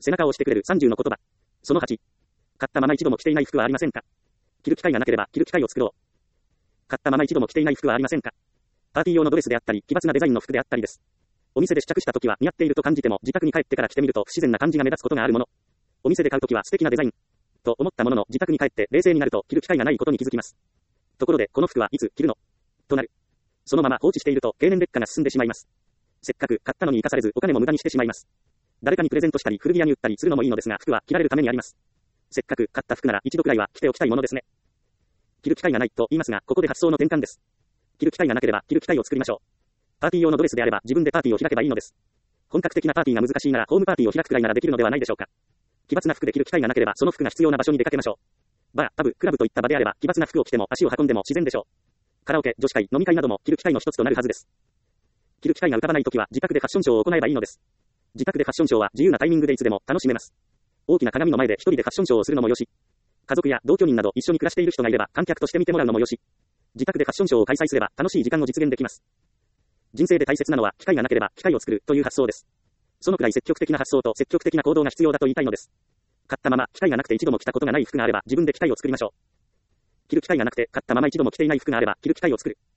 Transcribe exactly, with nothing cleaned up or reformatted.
背中を押してくれるさんじゅうの言葉。そのはち。買ったまま一度も着ていない服はありませんか？着る機会がなければ着る機会を作ろう。買ったまま一度も着ていない服はありませんか？パーティー用のドレスであったり、奇抜なデザインの服であったりです。お店で試着した時は似合っていると感じても、自宅に帰ってから着てみると不自然な感じが目立つことがあるもの。お店で買う時は素敵なデザインと思ったものの、自宅に帰って冷静になると着る機会がないことに気づきます。ところで、この服はいつ着るのとなる。そのまま放置していると経年劣化が進んでしまいます。せっかく買ったのに生かされず、お金も無駄にしてしまいます。誰かにプレゼントしたり古着屋に売ったりするのもいいのですが、服は着られるためにあります。せっかく買った服なら一度くらいは着ておきたいものですね。着る機会がないと言いますが、ここで発想の転換です。着る機会がなければ着る機会を作りましょう。パーティー用のドレスであれば自分でパーティーを開けばいいのです。本格的なパーティーが難しいならホームパーティーを開くくらいならできるのではないでしょうか。奇抜な服で着る機会がなければその服が必要な場所に出かけましょう。バー、パブ、クラブといった場であれば奇抜な服を着ても足を運んでも自然でしょう。カラオケ、女子会、飲み会なども着る機会の一つとなるはずです。着る機会が浮かばないときは自宅でファッションショーを行えばいいのです。自宅でファッションショーは自由なタイミングでいつでも楽しめます。大きな鏡の前で一人でファッションショーをするのもよし。家族や同居人など一緒に暮らしている人がいれば観客として見てもらうのもよし。自宅でファッションショーを開催すれば楽しい時間を実現できます。人生で大切なのは機会がなければ機会を作るという発想です。そのくらい積極的な発想と積極的な行動が必要だと言いたいのです。買ったまま機会がなくて一度も着たことがない服があれば自分で機会を作りましょう。着る機会がなくて買ったまま一度も着ていない服があれば着る機会を作る。